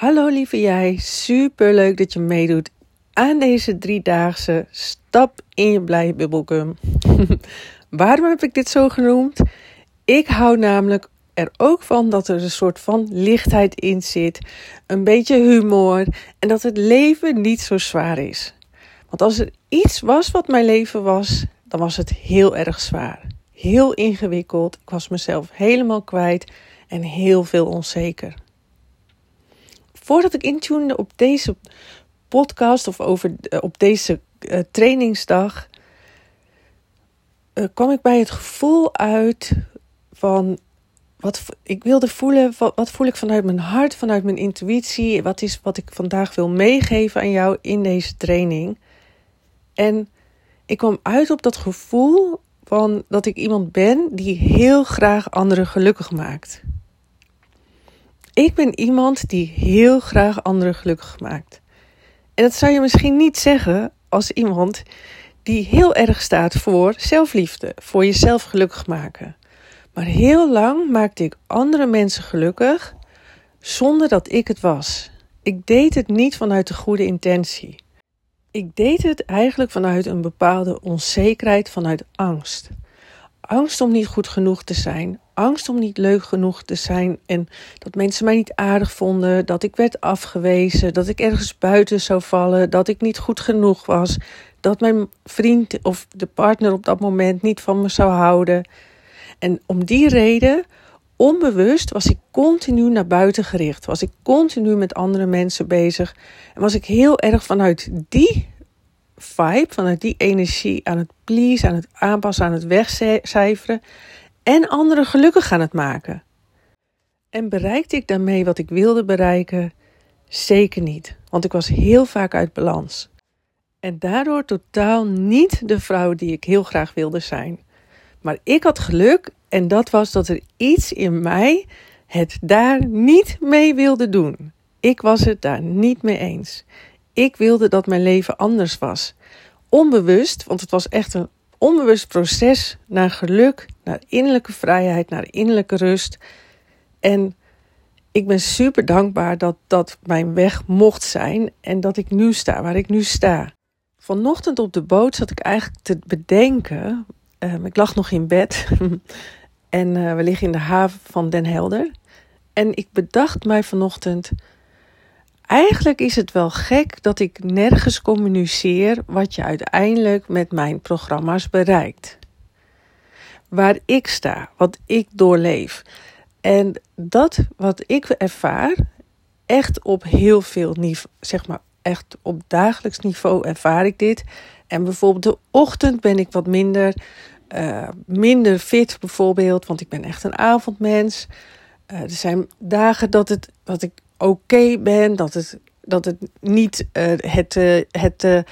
Hallo lieve jij, super leuk dat je meedoet aan deze 3-daagse stap in je blije bubbelgum. Waarom heb ik dit zo genoemd? Ik hou namelijk er ook van dat er een soort van lichtheid in zit, een beetje humor en dat het leven niet zo zwaar is. Want als er iets was wat mijn leven was, dan was het heel erg zwaar. Heel ingewikkeld, ik was mezelf helemaal kwijt en heel veel onzeker. Voordat ik intune op deze podcast of op deze trainingsdag, kwam ik bij het gevoel uit van wat ik wilde voelen. Wat voel ik vanuit mijn hart, vanuit mijn intuïtie? Wat is wat ik vandaag wil meegeven aan jou in deze training? En ik kwam uit op dat gevoel van dat ik iemand ben die heel graag anderen gelukkig maakt. Ik ben iemand die heel graag anderen gelukkig maakt. En dat zou je misschien niet zeggen als iemand die heel erg staat voor zelfliefde, voor jezelf gelukkig maken. Maar heel lang maakte ik andere mensen gelukkig zonder dat ik het was. Ik deed het niet vanuit de goede intentie. Ik deed het eigenlijk vanuit een bepaalde onzekerheid, vanuit angst. Angst om niet goed genoeg te zijn. Angst om niet leuk genoeg te zijn en dat mensen mij niet aardig vonden, dat ik werd afgewezen, dat ik ergens buiten zou vallen, dat ik niet goed genoeg was, dat mijn vriend of de partner op dat moment niet van me zou houden. En om die reden, onbewust, was ik continu naar buiten gericht, was ik continu met andere mensen bezig en was ik heel erg vanuit die vibe, vanuit die energie aan het pleasen, aan het aanpassen, aan het wegcijferen en anderen gelukkig aan het maken. En bereikte ik daarmee wat ik wilde bereiken? Zeker niet, want ik was heel vaak uit balans. En daardoor totaal niet de vrouw die ik heel graag wilde zijn. Maar ik had geluk en dat was dat er iets in mij het daar niet mee wilde doen. Ik was het daar niet mee eens. Ik wilde dat mijn leven anders was. Onbewust, want het was echt een onbewust proces naar geluk, naar innerlijke vrijheid, naar innerlijke rust. En ik ben super dankbaar dat dat mijn weg mocht zijn en dat ik nu sta waar ik nu sta. Vanochtend op de boot zat ik eigenlijk te bedenken, ik lag nog in bed en we liggen in de haven van Den Helder. En ik bedacht mij vanochtend, eigenlijk is het wel gek dat ik nergens communiceer wat je uiteindelijk met mijn programma's bereikt. Waar ik sta, wat ik doorleef. En dat wat ik ervaar, echt op heel veel niveau, zeg maar echt op dagelijks niveau ervaar ik dit. En bijvoorbeeld de ochtend ben ik wat minder fit bijvoorbeeld, want ik ben echt een avondmens. Er zijn dagen dat ik oké ben, dat het niet de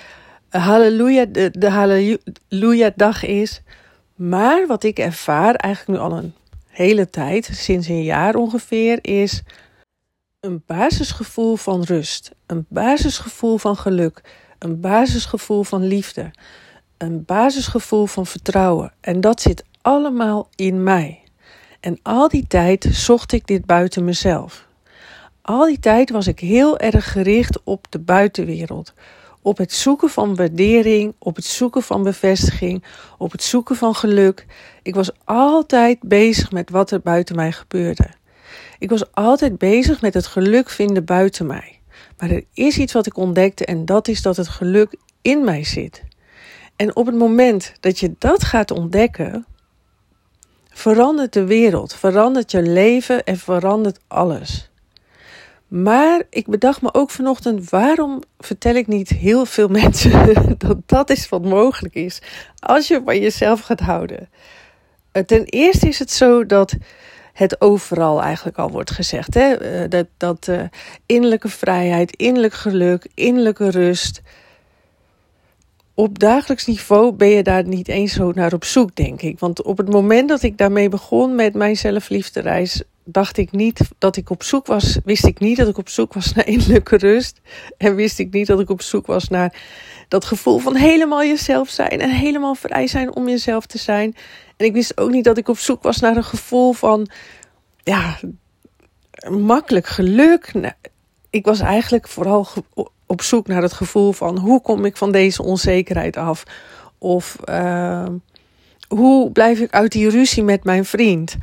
halleluja dag is. Maar wat ik ervaar eigenlijk nu al een hele tijd, sinds een jaar ongeveer, is een basisgevoel van rust. Een basisgevoel van geluk. Een basisgevoel van liefde. Een basisgevoel van vertrouwen. En dat zit allemaal in mij. En al die tijd zocht ik dit buiten mezelf. Al die tijd was ik heel erg gericht op de buitenwereld. Op het zoeken van waardering, op het zoeken van bevestiging, op het zoeken van geluk. Ik was altijd bezig met wat er buiten mij gebeurde. Ik was altijd bezig met het geluk vinden buiten mij. Maar er is iets wat ik ontdekte en dat is dat het geluk in mij zit. En op het moment dat je dat gaat ontdekken, verandert de wereld, verandert je leven en verandert alles. Maar ik bedacht me ook vanochtend, waarom vertel ik niet heel veel mensen dat dat is wat mogelijk is als je van jezelf gaat houden? Ten eerste is het zo dat het overal eigenlijk al wordt gezegd. Hè? Dat innerlijke vrijheid, innerlijk geluk, innerlijke rust. Op dagelijks niveau ben je daar niet eens zo naar op zoek, denk ik. Want op het moment dat ik daarmee begon met mijn zelfliefdereis, wist ik niet dat ik op zoek was naar innerlijke rust. En wist ik niet dat ik op zoek was naar dat gevoel van helemaal jezelf zijn en helemaal vrij zijn om jezelf te zijn. En ik wist ook niet dat ik op zoek was naar een gevoel van makkelijk geluk. ik was eigenlijk vooral op zoek naar het gevoel van hoe kom ik van deze onzekerheid af? Of hoe blijf ik uit die ruzie met mijn vriend?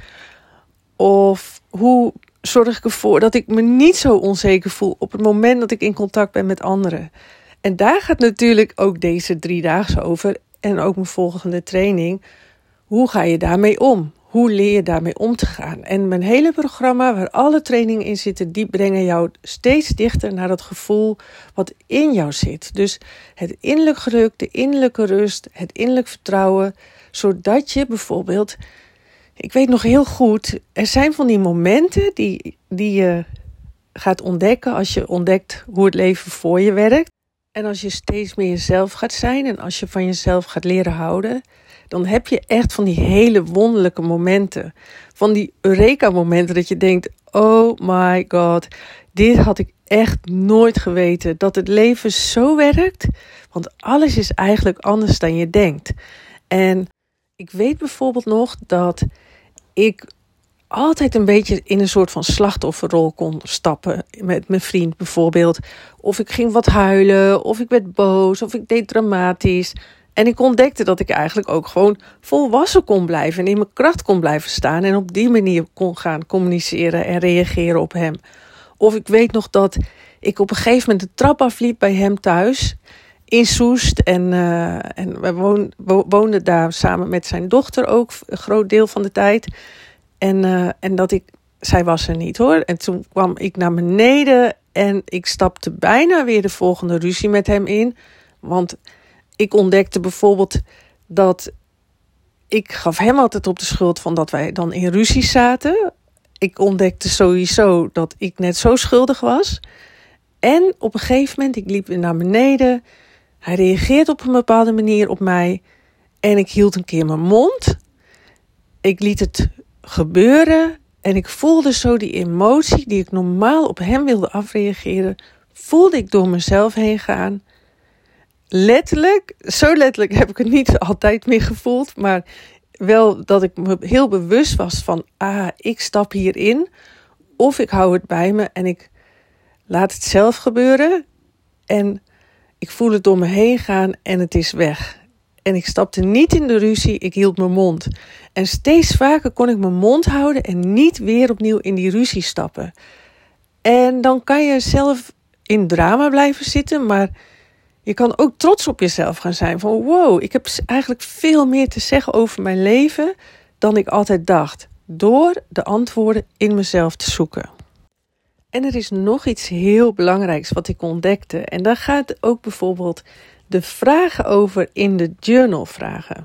Of hoe zorg ik ervoor dat ik me niet zo onzeker voel op het moment dat ik in contact ben met anderen? En daar gaat natuurlijk ook deze 3-daagse over en ook mijn volgende training. Hoe ga je daarmee om? Hoe leer je daarmee om te gaan? En mijn hele programma, waar alle trainingen in zitten, die brengen jou steeds dichter naar dat gevoel wat in jou zit. Dus het innerlijk geluk, de innerlijke rust, het innerlijk vertrouwen, zodat je bijvoorbeeld, ik weet nog heel goed, er zijn van die momenten die je gaat ontdekken als je ontdekt hoe het leven voor je werkt. En als je steeds meer jezelf gaat zijn en als je van jezelf gaat leren houden, dan heb je echt van die hele wonderlijke momenten. Van die Eureka-momenten dat je denkt, oh my god, dit had ik echt nooit geweten. Dat het leven zo werkt, want alles is eigenlijk anders dan je denkt. En ik weet bijvoorbeeld nog dat ik altijd een beetje in een soort van slachtofferrol kon stappen. Met mijn vriend bijvoorbeeld. Of ik ging wat huilen, of ik werd boos, of ik deed dramatisch. En ik ontdekte dat ik eigenlijk ook gewoon volwassen kon blijven. En in mijn kracht kon blijven staan. En op die manier kon gaan communiceren en reageren op hem. Of ik weet nog dat ik op een gegeven moment de trap afliep bij hem thuis. In Soest. En we woonden daar samen met zijn dochter ook een groot deel van de tijd. En dat zij was er niet hoor. En toen kwam ik naar beneden en ik stapte bijna weer de volgende ruzie met hem in. Want ik ontdekte bijvoorbeeld dat ik gaf hem altijd op de schuld van dat wij dan in ruzie zaten. Ik ontdekte sowieso dat ik net zo schuldig was. En op een gegeven moment, ik liep weer naar beneden. Hij reageerde op een bepaalde manier op mij. En ik hield een keer mijn mond. Ik liet het gebeuren. En ik voelde zo die emotie die ik normaal op hem wilde afreageren. Voelde ik door mezelf heen gaan. Letterlijk, zo letterlijk heb ik het niet altijd meer gevoeld. Maar wel dat ik me heel bewust was van, ik stap hierin. Of ik hou het bij me en ik laat het zelf gebeuren. En ik voel het door me heen gaan en het is weg. En ik stapte niet in de ruzie, ik hield mijn mond. En steeds vaker kon ik mijn mond houden en niet weer opnieuw in die ruzie stappen. En dan kan je zelf in drama blijven zitten, maar je kan ook trots op jezelf gaan zijn. Van wow, ik heb eigenlijk veel meer te zeggen over mijn leven dan ik altijd dacht. Door de antwoorden in mezelf te zoeken. En er is nog iets heel belangrijks wat ik ontdekte. En daar gaat ook bijvoorbeeld de vragen over in de journal vragen.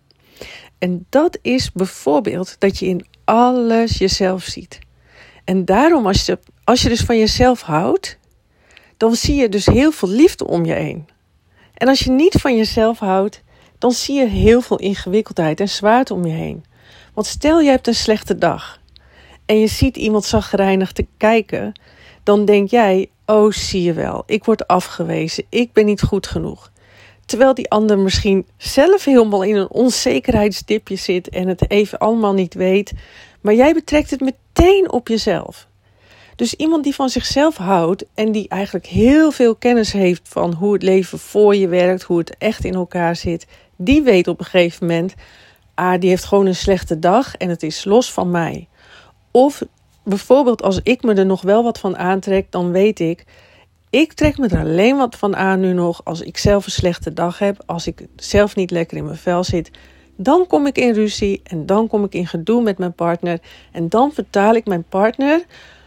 En dat is bijvoorbeeld dat je in alles jezelf ziet. En daarom als je dus van jezelf houdt, dan zie je dus heel veel liefde om je heen. En als je niet van jezelf houdt, dan zie je heel veel ingewikkeldheid en zwaarte om je heen. Want stel je hebt een slechte dag en je ziet iemand chagrijnig te kijken, dan denk jij, oh zie je wel, ik word afgewezen, ik ben niet goed genoeg. Terwijl die ander misschien zelf helemaal in een onzekerheidsdipje zit en het even allemaal niet weet, maar jij betrekt het meteen op jezelf. Dus iemand die van zichzelf houdt en die eigenlijk heel veel kennis heeft van hoe het leven voor je werkt, hoe het echt in elkaar zit, die weet op een gegeven moment, die heeft gewoon een slechte dag en het is los van mij. Of bijvoorbeeld als ik me er nog wel wat van aantrek, dan weet ik trek me er alleen wat van aan nu nog als ik zelf een slechte dag heb, als ik zelf niet lekker in mijn vel zit. Dan kom ik in ruzie en dan kom ik in gedoe met mijn partner en dan vertaal ik mijn partner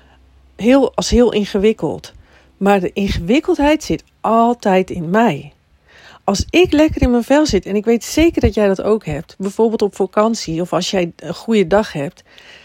als heel ingewikkeld. Maar de ingewikkeldheid zit altijd in mij. Als ik lekker in mijn vel zit, en ik weet zeker dat jij dat ook hebt, bijvoorbeeld op vakantie of als jij een goede dag hebt,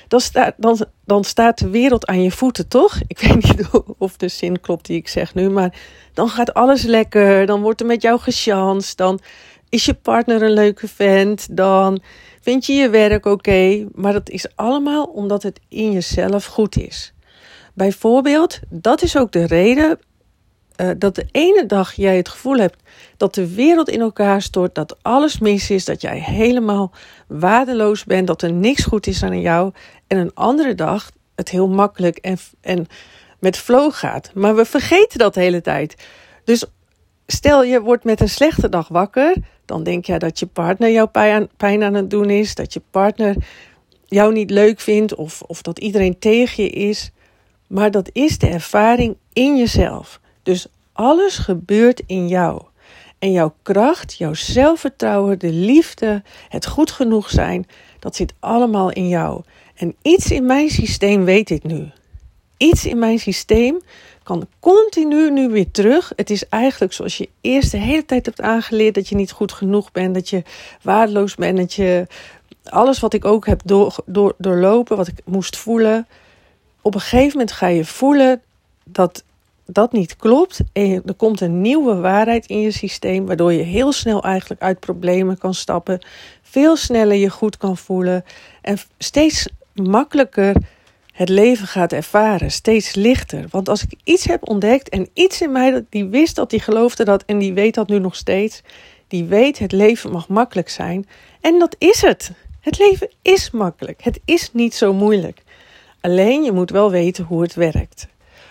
dan staat de wereld aan je voeten, toch? Ik weet niet of de zin klopt die ik zeg nu, maar dan gaat alles lekker, dan wordt er met jou gechanst, dan is je partner een leuke vent, dan vind je je werk oké, maar dat is allemaal omdat het in jezelf goed is. Bijvoorbeeld, dat is ook de reden dat de ene dag jij het gevoel hebt dat de wereld in elkaar stort, dat alles mis is, dat jij helemaal waardeloos bent, dat er niks goed is aan jou. En een andere dag het heel makkelijk en met flow gaat. Maar we vergeten dat de hele tijd. Dus stel je wordt met een slechte dag wakker, dan denk je dat je partner jouw pijn aan het doen is, dat je partner jou niet leuk vindt of dat iedereen tegen je is. Maar dat is de ervaring in jezelf. Dus alles gebeurt in jou. En jouw kracht, jouw zelfvertrouwen, de liefde, het goed genoeg zijn, dat zit allemaal in jou. En iets in mijn systeem weet dit nu. Iets in mijn systeem kan continu nu weer terug. Het is eigenlijk zoals je eerst de hele tijd hebt aangeleerd dat je niet goed genoeg bent, dat je waardeloos bent, dat je alles wat ik ook heb doorlopen, wat ik moest voelen. Op een gegeven moment ga je voelen dat dat niet klopt. En er komt een nieuwe waarheid in je systeem, waardoor je heel snel eigenlijk uit problemen kan stappen. Veel sneller je goed kan voelen. En steeds makkelijker het leven gaat ervaren. Steeds lichter. Want als ik iets heb ontdekt en iets in mij die wist dat, die geloofde dat en die weet dat nu nog steeds. Die weet het leven mag makkelijk zijn. En dat is het. Het leven is makkelijk. Het is niet zo moeilijk. Alleen je moet wel weten hoe het werkt.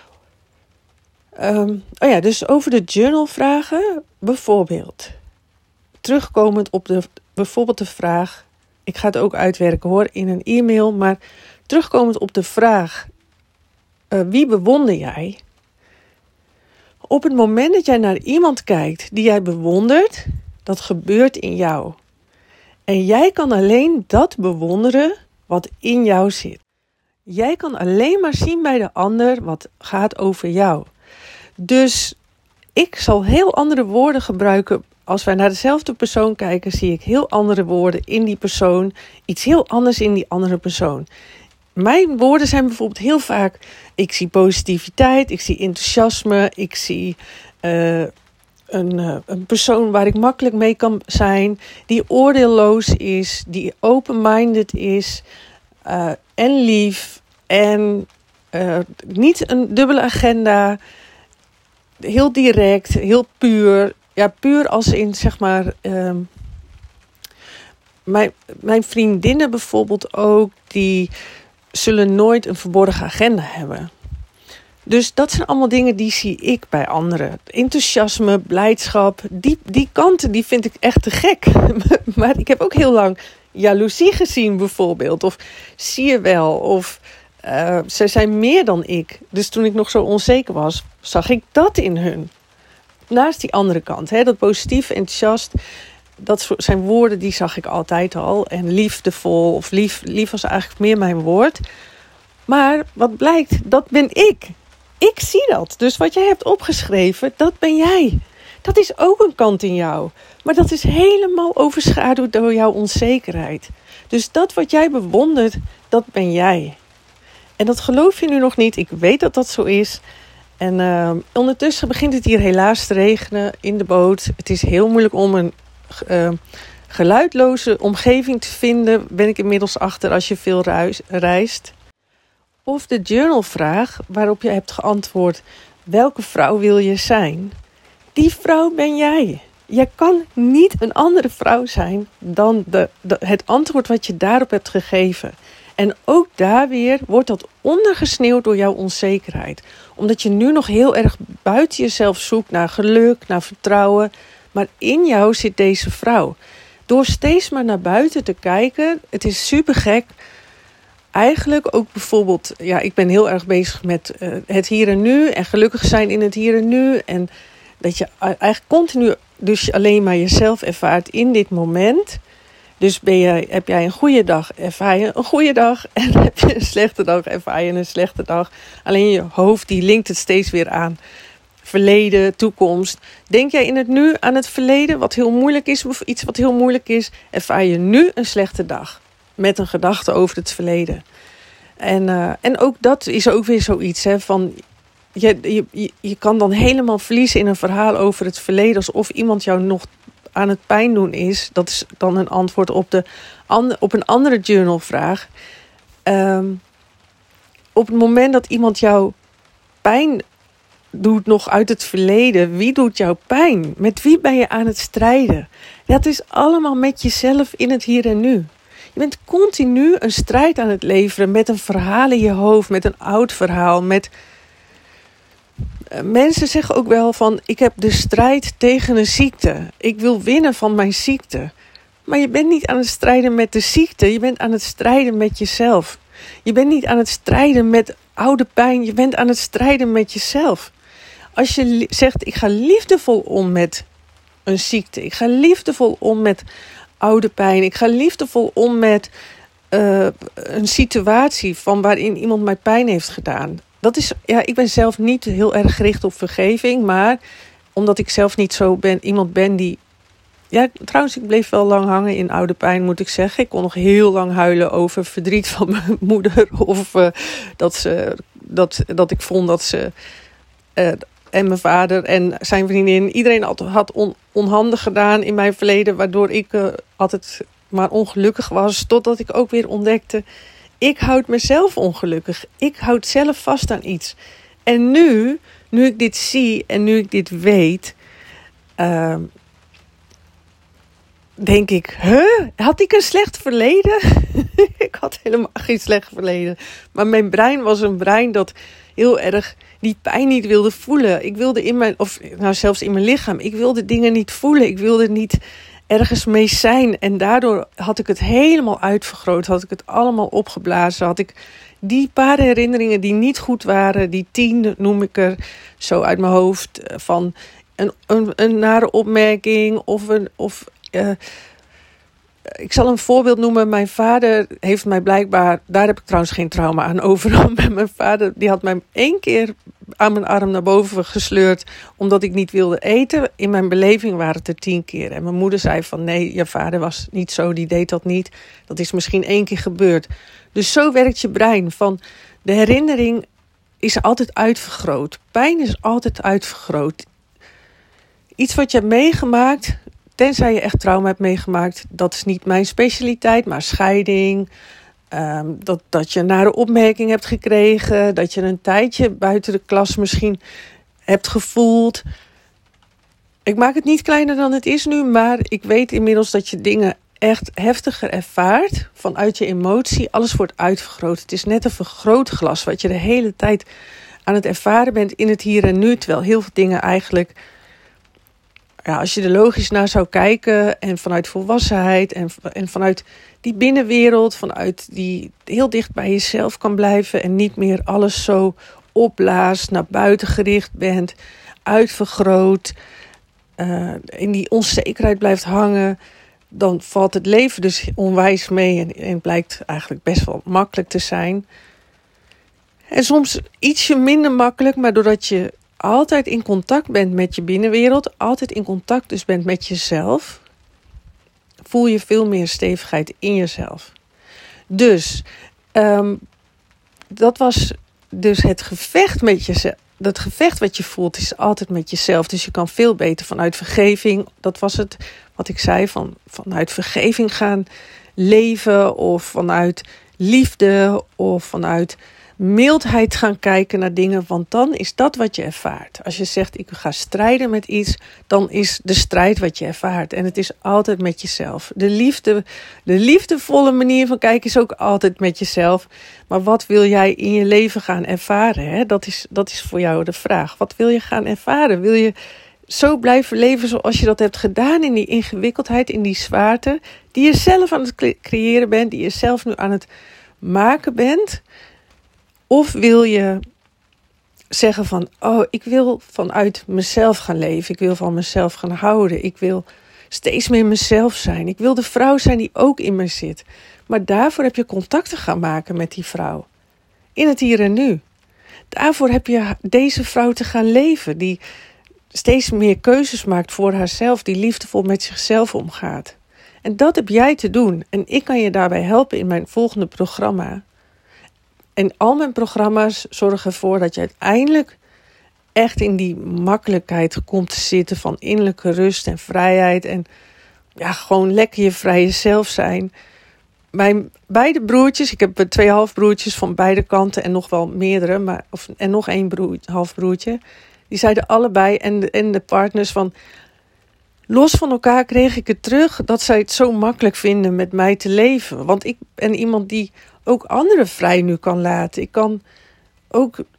Dus over de journalvragen bijvoorbeeld. Terugkomend op bijvoorbeeld de vraag. Ik ga het ook uitwerken hoor in een e-mail. Maar terugkomend op de vraag. Wie bewonder jij? Op het moment dat jij naar iemand kijkt die jij bewondert. Dat gebeurt in jou. En jij kan alleen dat bewonderen wat in jou zit. Jij kan alleen maar zien bij de ander wat gaat over jou. Dus ik zal heel andere woorden gebruiken. Als wij naar dezelfde persoon kijken, zie ik heel andere woorden in die persoon. Iets heel anders in die andere persoon. Mijn woorden zijn bijvoorbeeld heel vaak, ik zie positiviteit, ik zie enthousiasme, ik zie een persoon waar ik makkelijk mee kan zijn, die oordeelloos is, die open-minded is en lief en niet een dubbele agenda, heel direct, heel puur. Ja, puur als in zeg maar mijn vriendinnen bijvoorbeeld ook, die zullen nooit een verborgen agenda hebben. Dus dat zijn allemaal dingen die zie ik bij anderen. Enthousiasme, blijdschap, die kanten die vind ik echt te gek. Maar ik heb ook heel lang jaloezie gezien bijvoorbeeld. Of zie je wel, of ze zijn meer dan ik. Dus toen ik nog zo onzeker was, zag ik dat in hun. Naast die andere kant, dat positief, enthousiast, dat zijn woorden die zag ik altijd al. En liefdevol, of lief was eigenlijk meer mijn woord. Maar wat blijkt, dat ben ik. Ik zie dat. Dus wat jij hebt opgeschreven, dat ben jij. Dat is ook een kant in jou. Maar dat is helemaal overschaduwd door jouw onzekerheid. Dus dat wat jij bewondert, dat ben jij. En dat geloof je nu nog niet. Ik weet dat dat zo is. En ondertussen begint het hier helaas te regenen in de boot. Het is heel moeilijk om een geluidloze omgeving te vinden. Ben ik inmiddels achter als je veel reist. Of de journalvraag waarop je hebt geantwoord. Welke vrouw wil je zijn? Die vrouw ben jij. Je kan niet een andere vrouw zijn dan het antwoord wat je daarop hebt gegeven. En ook daar weer wordt dat ondergesneeuwd door jouw onzekerheid. Omdat je nu nog heel erg buiten jezelf zoekt naar geluk, naar vertrouwen. Maar in jou zit deze vrouw. Door steeds maar naar buiten te kijken, het is super gek. Eigenlijk ook bijvoorbeeld, ik ben heel erg bezig met het hier en nu. En gelukkig zijn in het hier en nu. En dat je eigenlijk continu dus alleen maar jezelf ervaart in dit moment. Dus heb jij een goede dag, ervaar je een goede dag. En heb je een slechte dag, ervaar je een slechte dag. Alleen je hoofd die linkt het steeds weer aan. Verleden, toekomst. Denk jij in het nu aan het verleden, wat heel moeilijk is, of iets wat heel moeilijk is, ervaar je nu een slechte dag. Met een gedachte over het verleden. En ook dat is ook weer zoiets, van je kan dan helemaal verliezen in een verhaal over het verleden, alsof iemand jou nog aan het pijn doen is. Dat is dan een antwoord op een andere journalvraag. Op het moment dat iemand jou pijn doet nog uit het verleden, wie doet jou pijn? Met wie ben je aan het strijden? Dat is allemaal met jezelf in het hier en nu. Je bent continu een strijd aan het leveren met een verhaal in je hoofd, met een oud verhaal, met Mensen zeggen ook wel van, ik heb de strijd tegen een ziekte. Ik wil winnen van mijn ziekte. Maar je bent niet aan het strijden met de ziekte. Je bent aan het strijden met jezelf. Je bent niet aan het strijden met oude pijn. Je bent aan het strijden met jezelf. Als je zegt, ik ga liefdevol om met een ziekte. Ik ga liefdevol om met oude pijn. Ik ga liefdevol om met een situatie van waarin iemand mij pijn heeft gedaan. Dat is, ik ben zelf niet heel erg gericht op vergeving. Maar omdat ik zelf niet zo iemand ben die... Ja, trouwens, ik bleef wel lang hangen in oude pijn, moet ik zeggen. Ik kon nog heel lang huilen over verdriet van mijn moeder. Of dat ik vond dat ze... en mijn vader en zijn vriendin... Iedereen had onhandig gedaan in mijn verleden... waardoor ik altijd maar ongelukkig was. Totdat ik ook weer ontdekte... ik houd mezelf ongelukkig. Ik houd zelf vast aan iets. En nu ik dit zie en nu ik dit weet... denk ik, had ik een slecht verleden? Ik had helemaal geen slecht verleden. Maar mijn brein was een brein dat heel erg die pijn niet wilde voelen. Ik wilde zelfs in mijn lichaam, ik wilde dingen niet voelen. Ik wilde niet ergens mee zijn. En daardoor had ik het helemaal uitvergroot. Had ik het allemaal opgeblazen. Had ik die paar herinneringen die niet goed waren. Die 10 noem ik er zo uit mijn hoofd. Van een nare opmerking ik zal een voorbeeld noemen. Mijn vader heeft mij blijkbaar... Daar heb ik trouwens geen trauma aan overal. Mijn vader die had mij 1 keer aan mijn arm naar boven gesleurd... omdat ik niet wilde eten. In mijn beleving waren het er 10 keer. En mijn moeder zei van... nee, je vader was niet zo, die deed dat niet. Dat is misschien 1 keer gebeurd. Dus zo werkt je brein. Van de herinnering is altijd uitvergroot. Pijn is altijd uitvergroot. Iets wat je hebt meegemaakt... Tenzij je echt trauma hebt meegemaakt, dat is niet mijn specialiteit, maar scheiding. Dat je een nare opmerking hebt gekregen. Dat je een tijdje buiten de klas misschien hebt gevoeld. Ik maak het niet kleiner dan het is nu, maar ik weet inmiddels dat je dingen echt heftiger ervaart. Vanuit je emotie, alles wordt uitvergroot. Het is net een vergrootglas wat je de hele tijd aan het ervaren bent in het hier en nu. Terwijl heel veel dingen eigenlijk... Ja, als je er logisch naar zou kijken en vanuit volwassenheid en vanuit die binnenwereld, vanuit die heel dicht bij jezelf kan blijven en niet meer alles zo opblaast, naar buiten gericht bent, uitvergroot, in die onzekerheid blijft hangen, dan valt het leven dus onwijs mee en blijkt eigenlijk best wel makkelijk te zijn. En soms ietsje minder makkelijk, maar doordat je altijd in contact bent met je binnenwereld, altijd in contact dus bent met jezelf, voel je veel meer stevigheid in jezelf. Dus dat was dus het gevecht met jezelf. Dat gevecht wat je voelt is altijd met jezelf. Dus je kan veel beter vanuit vergeving, dat was het wat ik zei, vanuit vergeving gaan leven, of vanuit liefde, of vanuit mildheid gaan kijken naar dingen, want dan is dat wat je ervaart. Als je zegt, ik ga strijden met iets, dan is de strijd wat je ervaart. En het is altijd met jezelf. De liefdevolle manier van kijken is ook altijd met jezelf. Maar wat wil jij in je leven gaan ervaren? Hè? Dat is voor jou de vraag. Wat wil je gaan ervaren? Wil je zo blijven leven zoals je dat hebt gedaan, in die ingewikkeldheid, in die zwaarte, die je zelf aan het creëren bent, die je zelf nu aan het maken bent? Of wil je zeggen van, ik wil vanuit mezelf gaan leven. Ik wil van mezelf gaan houden. Ik wil steeds meer mezelf zijn. Ik wil de vrouw zijn die ook in me zit. Maar daarvoor heb je contacten gaan maken met die vrouw. In het hier en nu. Daarvoor heb je deze vrouw te gaan leven. Die steeds meer keuzes maakt voor haarzelf. Die liefdevol met zichzelf omgaat. En dat heb jij te doen. En ik kan je daarbij helpen in mijn volgende programma. En al mijn programma's zorgen ervoor dat je uiteindelijk echt in die makkelijkheid komt te zitten van innerlijke rust en vrijheid. En ja, gewoon lekker je vrije zelf zijn. Mijn beide broertjes, ik heb 2 halfbroertjes van beide kanten en nog wel meerdere, en nog 1 halfbroertje. Die zeiden allebei en de partners van, los van elkaar kreeg ik het terug dat zij het zo makkelijk vinden met mij te leven. Want ik ben iemand die ook anderen vrij nu kan laten. Ik kan ook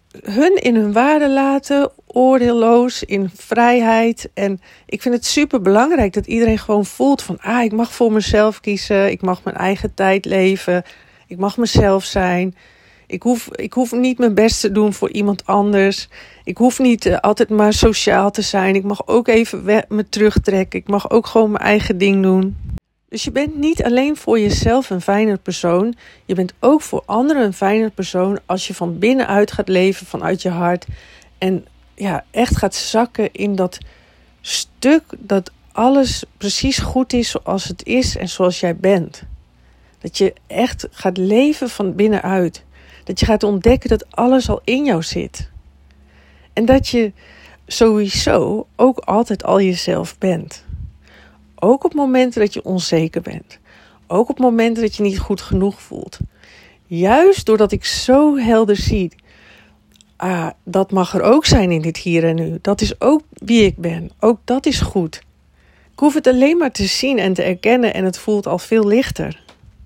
hun in hun waarde laten, oordeelloos, in vrijheid. En ik vind het super belangrijk dat iedereen gewoon voelt van, ik mag voor mezelf kiezen, ik mag mijn eigen tijd leven, ik mag mezelf zijn. Ik hoef niet mijn best te doen voor iemand anders. Ik hoef niet altijd maar sociaal te zijn. Ik mag ook even me terugtrekken. Ik mag ook gewoon mijn eigen ding doen. Dus je bent niet alleen voor jezelf een fijner persoon. Je bent ook voor anderen een fijner persoon als je van binnenuit gaat leven, vanuit je hart. En echt gaat zakken in dat stuk dat alles precies goed is zoals het is en zoals jij bent. Dat je echt gaat leven van binnenuit. Dat je gaat ontdekken dat alles al in jou zit. En dat je sowieso ook altijd al jezelf bent. Ook op momenten dat je onzeker bent. Ook op momenten dat je niet goed genoeg voelt. Juist doordat ik zo helder zie. Dat mag er ook zijn in dit hier en nu. Dat is ook wie ik ben. Ook dat is goed. Ik hoef het alleen maar te zien en te erkennen en het voelt al veel lichter.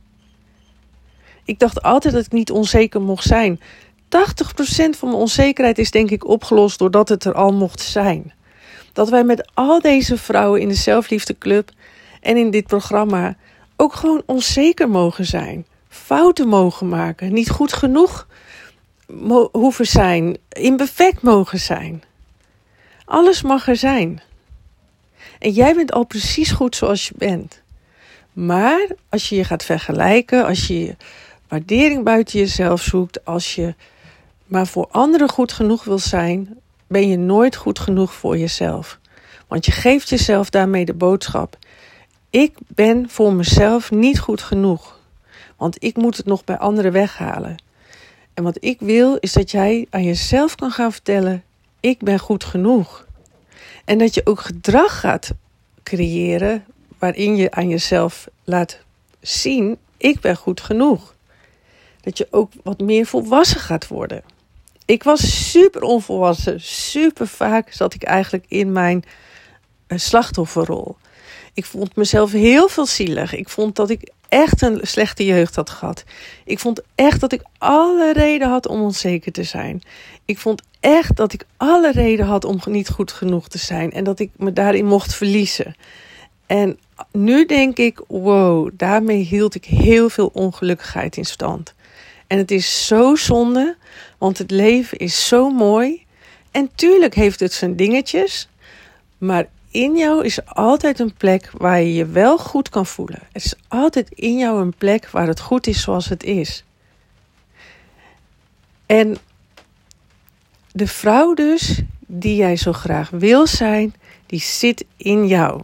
Ik dacht altijd dat ik niet onzeker mocht zijn. 80% van mijn onzekerheid is denk ik opgelost doordat het er al mocht zijn. Dat wij met al deze vrouwen in de Zelfliefdeclub en in dit programma ook gewoon onzeker mogen zijn. Fouten mogen maken, niet goed genoeg hoeven zijn, imperfect mogen zijn. Alles mag er zijn. En jij bent al precies goed zoals je bent. Maar als je je gaat vergelijken, als je waardering buiten jezelf zoekt, als je maar voor anderen goed genoeg wil zijn, ben je nooit goed genoeg voor jezelf. Want je geeft jezelf daarmee de boodschap: ik ben voor mezelf niet goed genoeg. Want ik moet het nog bij anderen weghalen. En wat ik wil is dat jij aan jezelf kan gaan vertellen: ik ben goed genoeg. En dat je ook gedrag gaat creëren waarin je aan jezelf laat zien: ik ben goed genoeg. Dat je ook wat meer volwassen gaat worden. Ik was super onvolwassen. Super vaak zat ik eigenlijk in mijn slachtofferrol. Ik vond mezelf heel veel zielig. Ik vond dat ik echt een slechte jeugd had gehad. Ik vond echt dat ik alle reden had om onzeker te zijn. Ik vond echt dat ik alle reden had om niet goed genoeg te zijn. En dat ik me daarin mocht verliezen. En nu denk ik, wow, daarmee hield ik heel veel ongelukkigheid in stand. En het is zo zonde, want het leven is zo mooi. En tuurlijk heeft het zijn dingetjes, maar in jou is er altijd een plek waar je je wel goed kan voelen. Er is altijd in jou een plek waar het goed is zoals het is. En de vrouw dus, die jij zo graag wil zijn, die zit in jou.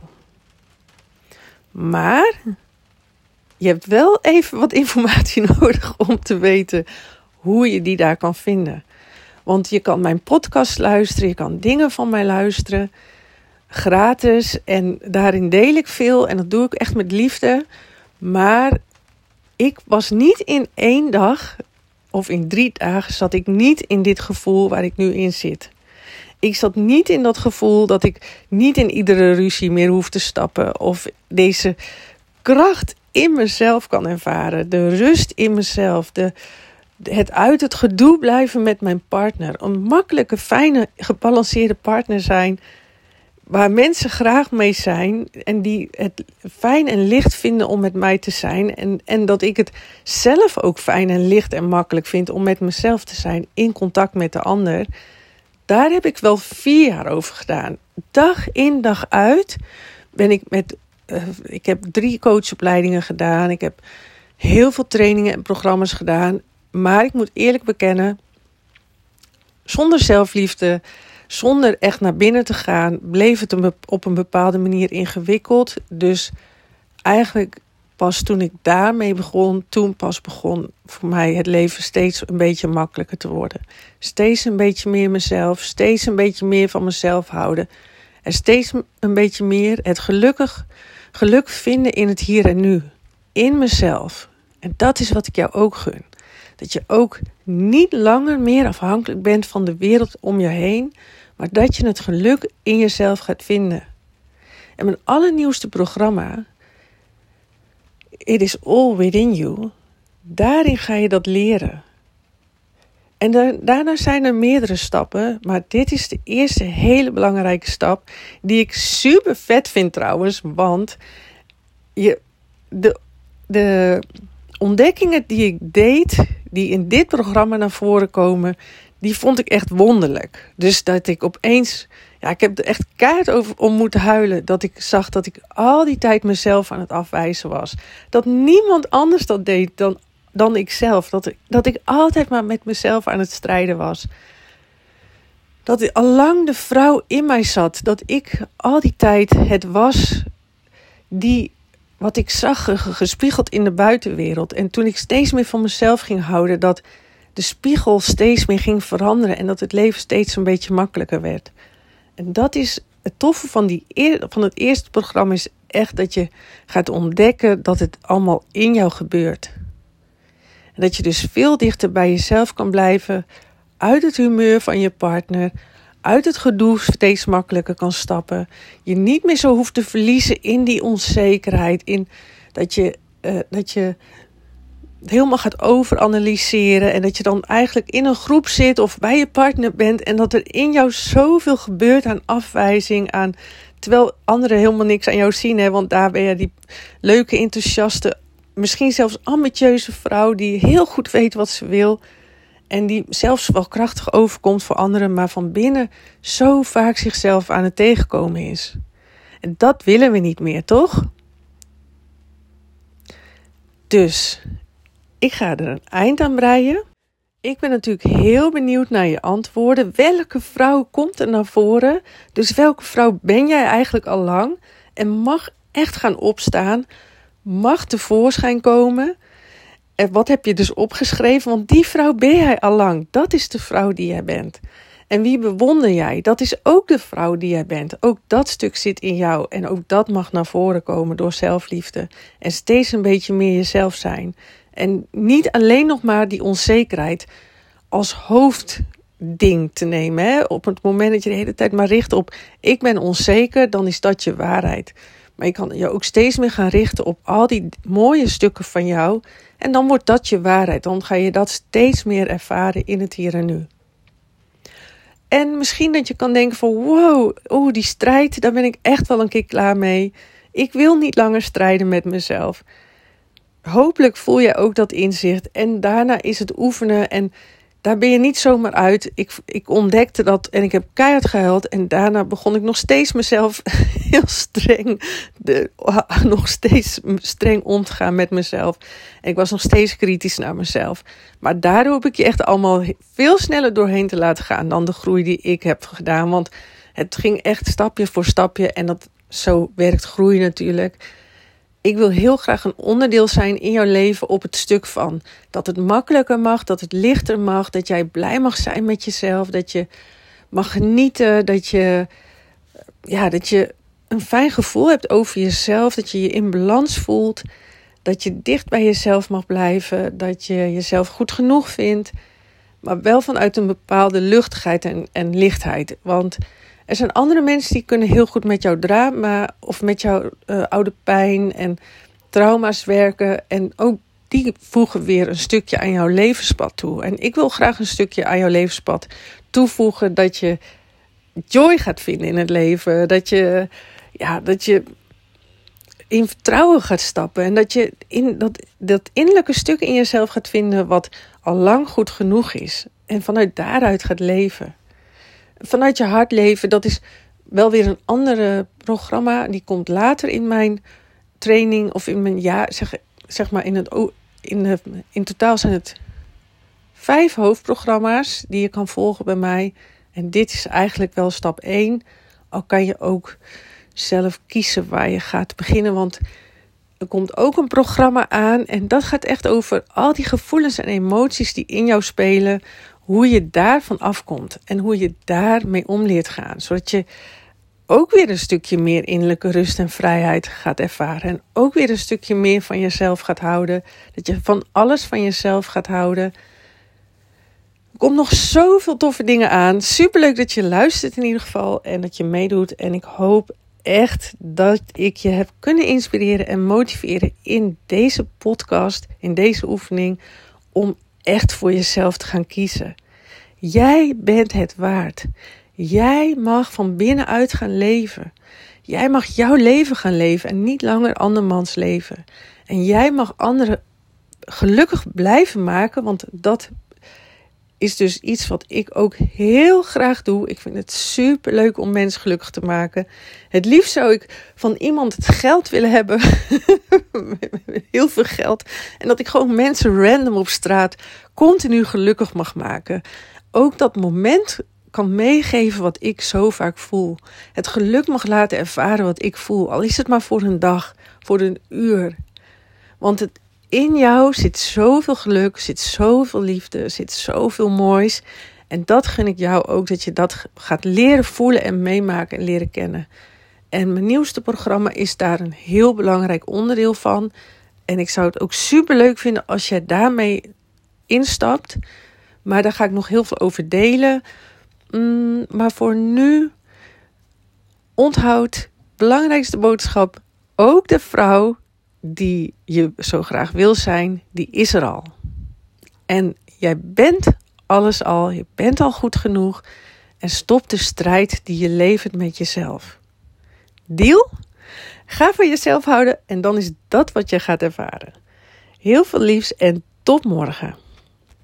Maar je hebt wel even wat informatie nodig om te weten hoe je die daar kan vinden. Want je kan mijn podcast luisteren, je kan dingen van mij luisteren, gratis. En daarin deel ik veel en dat doe ik echt met liefde. Maar ik was niet in 1 dag of in 3 dagen zat ik niet in dit gevoel waar ik nu in zit. Ik zat niet in dat gevoel dat ik niet in iedere ruzie meer hoef te stappen. Of deze kracht in mezelf kan ervaren. De rust in mezelf. Het uit het gedoe blijven met mijn partner. Een makkelijke, fijne, gebalanceerde partner zijn. Waar mensen graag mee zijn. En die het fijn en licht vinden om met mij te zijn. En dat ik het zelf ook fijn en licht en makkelijk vind om met mezelf te zijn. In contact met de ander. Daar heb ik wel 4 jaar over gedaan. Dag in, dag uit ben ik ik heb 3 coachopleidingen gedaan. Ik heb heel veel trainingen en programma's gedaan. Maar ik moet eerlijk bekennen, zonder zelfliefde, zonder echt naar binnen te gaan, bleef het op een bepaalde manier ingewikkeld. Dus eigenlijk pas toen ik daarmee begon, toen pas begon voor mij het leven steeds een beetje makkelijker te worden. Steeds een beetje meer mezelf, steeds een beetje meer van mezelf houden. En steeds een beetje meer het geluk vinden in het hier en nu. In mezelf. En dat is wat ik jou ook gun. Dat je ook niet langer meer afhankelijk bent van de wereld om je heen, maar dat je het geluk in jezelf gaat vinden. En mijn allernieuwste programma, It is all within you, daarin ga je dat leren. En daarna zijn er meerdere stappen. Maar dit is de eerste hele belangrijke stap. Die ik super vet vind trouwens. Want de ontdekkingen die ik deed. Die in dit programma naar voren komen. Die vond ik echt wonderlijk. Dus dat ik opeens... Ja, ik heb er echt keihard over om moeten huilen. Dat ik zag dat ik al die tijd mezelf aan het afwijzen was. Dat niemand anders dat deed dan ikzelf. Dat ik altijd maar met mezelf aan het strijden was. Dat allang de vrouw in mij zat. Dat ik al die tijd het was wat ik zag gespiegeld in de buitenwereld. En toen ik steeds meer van mezelf ging houden. Dat de spiegel steeds meer ging veranderen. En dat het leven steeds een beetje makkelijker werd. En dat is het toffe van het eerste programma. Is echt dat je gaat ontdekken dat het allemaal in jou gebeurt. En dat je dus veel dichter bij jezelf kan blijven. Uit het humeur van je partner. Uit het gedoe steeds makkelijker kan stappen. Je niet meer zo hoeft te verliezen in die onzekerheid. In dat je helemaal gaat overanalyseren. En dat je dan eigenlijk in een groep zit of bij je partner bent. En dat er in jou zoveel gebeurt aan afwijzing. Terwijl anderen helemaal niks aan jou zien. Hè? Want daar ben je die leuke, enthousiaste, misschien zelfs ambitieuze vrouw. Die heel goed weet wat ze wil. En die zelfs wel krachtig overkomt voor anderen. Maar van binnen zo vaak zichzelf aan het tegenkomen is. En dat willen we niet meer, toch? Dus... ik ga er een eind aan breien. Ik ben natuurlijk heel benieuwd naar je antwoorden. Welke vrouw komt er naar voren? Dus welke vrouw ben jij eigenlijk al lang? En mag echt gaan opstaan. Mag tevoorschijn komen. En wat heb je dus opgeschreven? Want die vrouw ben jij al lang. Dat is de vrouw die jij bent. En wie bewonder jij? Dat is ook de vrouw die jij bent. Ook dat stuk zit in jou. En ook dat mag naar voren komen door zelfliefde. En steeds een beetje meer jezelf zijn. En niet alleen nog maar die onzekerheid als hoofdding te nemen. Hè? Op het moment dat je de hele tijd maar richt op ik ben onzeker, dan is dat je waarheid. Maar je kan je ook steeds meer gaan richten op al die mooie stukken van jou. En dan wordt dat je waarheid. Dan ga je dat steeds meer ervaren in het hier en nu. En misschien dat je kan denken van wow, die strijd, daar ben ik echt wel een keer klaar mee. Ik wil niet langer strijden met mezelf. Hopelijk voel je ook dat inzicht. En daarna is het oefenen. En daar ben je niet zomaar uit. Ik ontdekte dat en ik heb keihard gehuild. En daarna begon ik nog steeds mezelf heel streng. Nog steeds streng om te gaan met mezelf. En ik was nog steeds kritisch naar mezelf. Maar daardoor heb ik je echt allemaal veel sneller doorheen te laten gaan. Dan de groei die ik heb gedaan. Want het ging echt stapje voor stapje. En zo werkt groei natuurlijk. Ik wil heel graag een onderdeel zijn in jouw leven op het stuk van dat het makkelijker mag, dat het lichter mag, dat jij blij mag zijn met jezelf, dat je mag genieten, dat je een fijn gevoel hebt over jezelf, dat je je in balans voelt, dat je dicht bij jezelf mag blijven, dat je jezelf goed genoeg vindt, maar wel vanuit een bepaalde luchtigheid en lichtheid. Want er zijn andere mensen die kunnen heel goed met jouw drama of met jouw oude pijn en trauma's werken. En ook die voegen weer een stukje aan jouw levenspad toe. En ik wil graag een stukje aan jouw levenspad toevoegen dat je joy gaat vinden in het leven. Dat je in vertrouwen gaat stappen. En dat je dat innerlijke stuk in jezelf gaat vinden wat al lang goed genoeg is. En vanuit daaruit gaat leven. Vanuit je hart leven, dat is wel weer een andere programma. Die komt later in mijn training of in mijn jaar, zeg maar in totaal zijn het 5 hoofdprogramma's die je kan volgen bij mij. En dit is eigenlijk wel stap 1. Al kan je ook zelf kiezen waar je gaat beginnen. Want er komt ook een programma aan. En dat gaat echt over al die gevoelens en emoties die in jou spelen. Hoe je daarvan afkomt. En hoe je daarmee om leert gaan. Zodat je ook weer een stukje meer innerlijke rust en vrijheid gaat ervaren. En ook weer een stukje meer van jezelf gaat houden. Dat je van alles van jezelf gaat houden. Er komt nog zoveel toffe dingen aan. Superleuk dat je luistert in ieder geval. En dat je meedoet. En ik hoop echt dat ik je heb kunnen inspireren en motiveren in deze podcast. In deze oefening. Om echt voor jezelf te gaan kiezen. Jij bent het waard. Jij mag van binnenuit gaan leven. Jij mag jouw leven gaan leven en niet langer andermans leven. En jij mag anderen gelukkig blijven maken, want dat is dus iets wat ik ook heel graag doe. Ik vind het super leuk om mensen gelukkig te maken. Het liefst zou ik van iemand het geld willen hebben. Heel veel geld. En dat ik gewoon mensen random op straat continu gelukkig mag maken. Ook dat moment kan meegeven wat ik zo vaak voel. Het geluk mag laten ervaren wat ik voel. Al is het maar voor een dag, voor een uur. Want in jou zit zoveel geluk, zit zoveel liefde, zit zoveel moois. En dat gun ik jou ook, dat je dat gaat leren voelen en meemaken en leren kennen. En mijn nieuwste programma is daar een heel belangrijk onderdeel van. En ik zou het ook super leuk vinden als jij daarmee instapt. Maar daar ga ik nog heel veel over delen. Maar voor nu, onthoud, belangrijkste boodschap, ook de vrouw die je zo graag wil zijn, die is er al. En jij bent alles al, je bent al goed genoeg. En stop de strijd die je levert met jezelf. Deal? Ga van jezelf houden en dan is dat wat je gaat ervaren. Heel veel liefs en tot morgen.